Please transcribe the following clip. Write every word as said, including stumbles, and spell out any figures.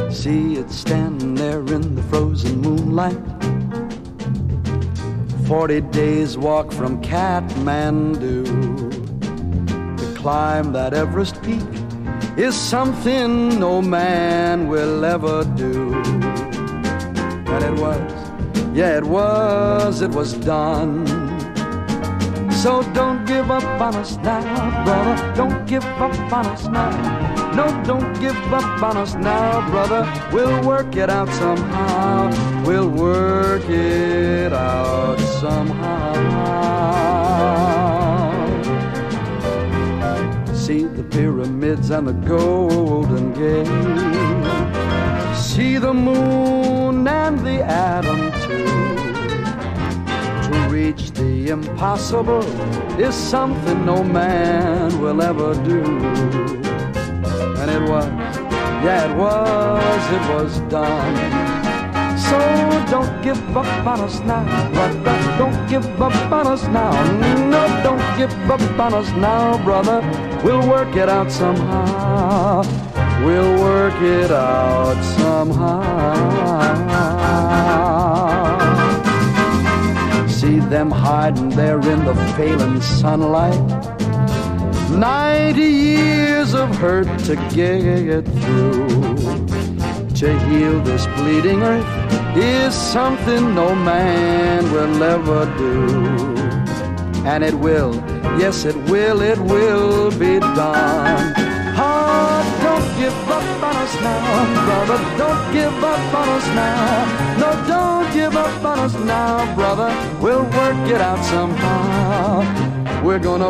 See it standing there in the frozen moonlight. Forty days walk from Kathmandu. To climb that Everest peak is something no man will ever do. And it was, yeah it was, it was done. So don't give up on us now, brother. Don't give up on us now. No, don't give up on us now, brother. We'll work it out somehow. We'll work it out somehow. See the pyramids and the Golden Gate. See the moon and the atom too. To reach the impossible is something no man will ever do. And it was, yeah it was, it was done. So don't give up on us now, brother. Don't give up on us now. No, don't give up on us now, brother. We'll work it out somehow. We'll work it out somehow. See them hiding there in the failing sunlight. Ninety years of hurt to get through. To heal this bleeding earth is something no man will ever do. And it will, yes it will, it will be done. Oh, don't give up on us now, brother. Don't give up on us now. No, don't give up on us now, brother. We'll work it out somehow. We're gonna